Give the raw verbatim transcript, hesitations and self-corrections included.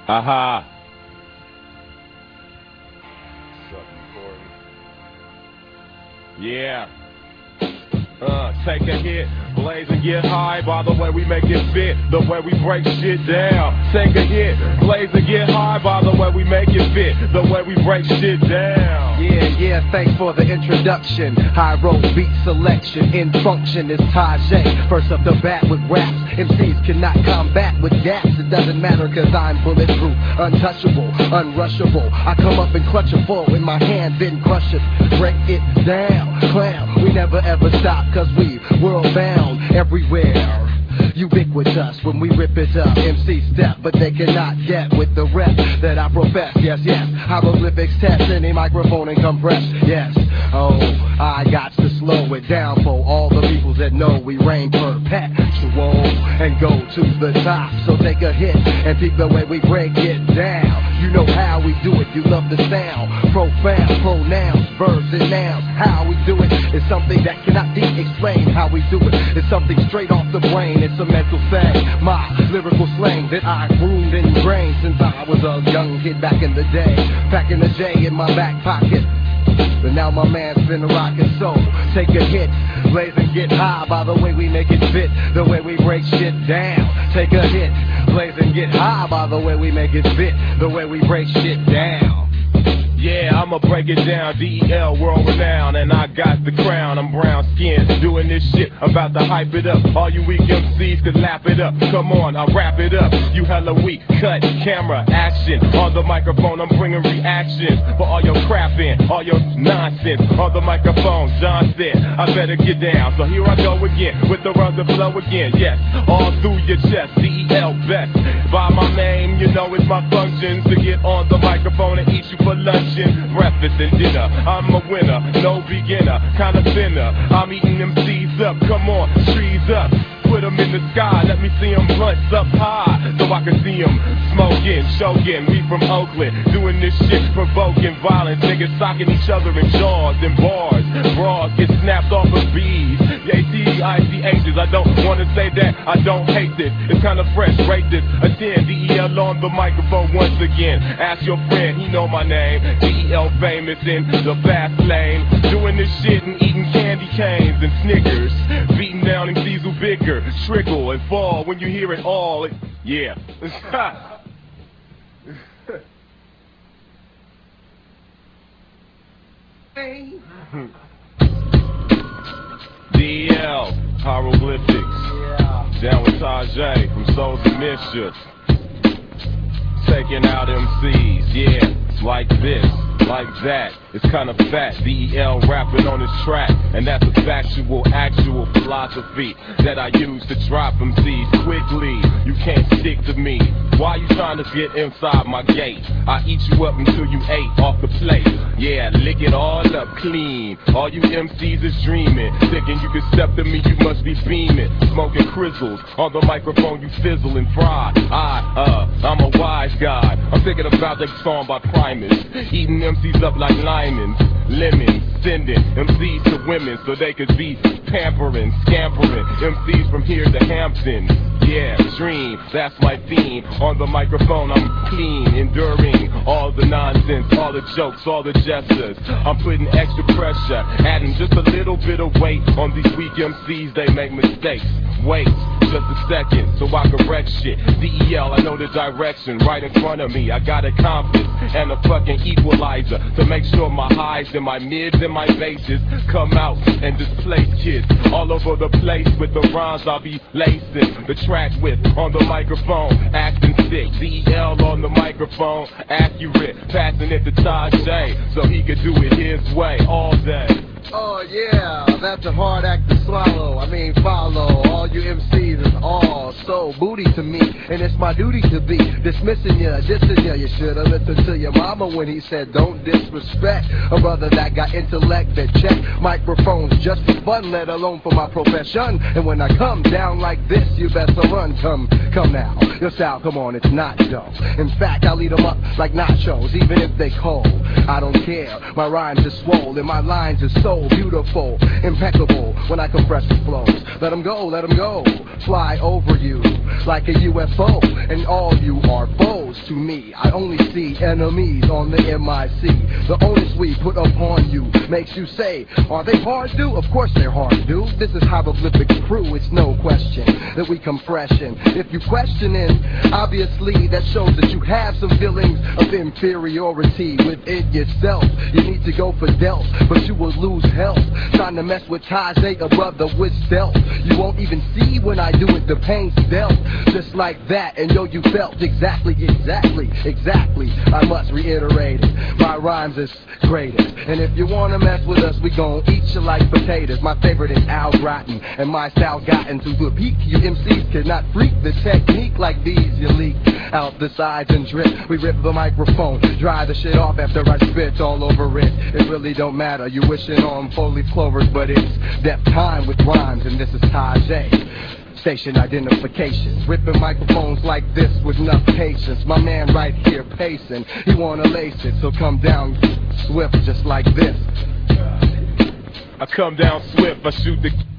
Aha. Yeah. Uh, take a hit, blaze and get high. By the way we make it fit, the way we break shit down. Take a hit, blaze and get high. By the way we make it fit, the way we break shit down. Yeah, yeah, thanks for the introduction. High road beat selection, in function is Tajay. First up the bat with raps, M Cs cannot combat with gaps. It doesn't matter cause I'm bulletproof, untouchable, unrushable. I come up and clutch a full in my hand, then crush it, break it down. Clown, we never ever stop cause we world bound everywhere. Ubiquitous when we rip it up. M C step, but they cannot get with the rep that I profess. Yes, yes, hieroglyphics test any microphone and compress. Yes, oh, I got to slow it down for all the people that know we reign perpetual and go to the top. So take a hit and peep the way we break it down. You know how we do it, you love the sound. Profound, pronouns, verbs and nouns. How we do it is something that cannot be explained. How we do it is something straight off the brain. It's a mental thing, my lyrical slang that I groomed and ingrained since I was a young kid back in the day. Packing a J in my back pocket, but now my man's been rockin' soul. Take a hit, blaze and get high. By the way we make it fit, the way we break shit down. Take a hit, blaze and get high. By the way we make it fit, the way we break shit down. Yeah, I'ma break it down, D E L, world renowned, and I got the crown, I'm brown skinned, doing this shit, I'm about to hype it up, all you weak M Cs could lap it up, come on, I'll wrap it up, you hella weak, cut, camera, action, on the microphone, I'm bringing reactions, for all your crapping, all your nonsense, on the microphone, John said, I better get down, so here I go again, with the runs and flow again, yes, all through your chest, D E L best, by my name, you know it's my function, to get on the microphone and eat you for lunch. Breakfast and dinner, I'm a winner, no beginner, kinda thinner, I'm eating them seeds up, come on, trees up, put them in the sky, let me see them blunts up high, so I can see them smoking, choking, we from Oakland, doing this shit, provoking violence, niggas socking each other in jaws and bars, bras get snapped off of bees, A T I C H's, I don't wanna say that, I don't hate this, it's kinda fresh, rate this, a ten, D E L on the microphone once again, ask your friend, he know my name, D E L famous in the fast lane, doing this shit and eating candy canes and Snickers, beating down M Cs who bigger, trickle and fall when you hear it all, it, yeah. D E L, hieroglyphics, yeah. Down with Tajay from Souls of Mischief, taking out M Cs, yeah, it's like this. Like that, it's kinda fat, D E L rapping on his track, and that's a factual, actual philosophy that I use to drop M Cs quickly. You can't stick to me. Why you trying to get inside my gate? I eat you up until you ate off the plate. Yeah, lick it all up clean. All you M Cs is dreaming, thinking you can step to me, you must be beaming. Smoking crizzles on the microphone, you fizzle and fry. I, uh, I'm a wise guy. I'm thinking about that song by Primus, eating M Cs up like limons, lemons, sending M Cs to women so they could be pampering, scampering M Cs from here to Hampton. Yeah, dream, that's my theme. On the microphone I'm clean, enduring all the nonsense, all the jokes, all the gestures. I'm putting extra pressure, adding just a little bit of weight on these weak M Cs, they make mistakes. Wait just a second so I can wreck shit. D E L, I know the direction right in front of me. I got a compass and a fucking equalizer to make sure my highs and my mids and my basses come out and displace kids all over the place with the rhymes I'll be lacing the track with on the microphone, acting sick. D E L on the microphone, accurate, passing it to Tajay so he could do it his way all day. Oh yeah, that's a hard act to swallow, I mean follow. All you M Cs is all so booty to me, and it's my duty to be dismissing ya, dissing ya. You should've listened to your mama when he said don't disrespect a brother that got intellect that check microphones just for fun, let alone for my profession. And when I come down like this, you best run. Come, come now, your style, come on, it's not dope. In fact, I'll eat them up like nachos, even if they cold. I don't care, my rhymes are swole and my lines are so beautiful, impeccable when I compress the flows. Let them go, let them go, fly over you like a U F O, and all you are foes to me. I only see enemies on the M I C. The onus we put upon you makes you say, are they hard, dude? Of course they're hard, dude. This is Hieroglyphics crew, it's no question that we come fresh in. If you questioning, obviously that shows that you have some feelings of inferiority within yourself. You need to go for delf, but you will lose health trying to mess with Tajay, a brother with stealth. You won't even see when I do it, the pain's dealt just like that, and yo, you felt exactly, exactly, exactly. I must reiterate it, my rhymes is greatest, and if you wanna mess with us, we gon' eat you like potatoes. My favorite is Al Rotten, and my style gotten to the peak. You M Cs cannot freak the technique like these. You leak out the sides and drip. We rip the microphone, dry the shit off after I spit all over it. It really don't matter, you wishing on four-leaf clovers, but it's death time with rhymes, and this is Tajay. Station identification, ripping microphones like this with enough patience. My man right here pacing, he wanna lace it, so come down swift just like this. I come down swift, I shoot the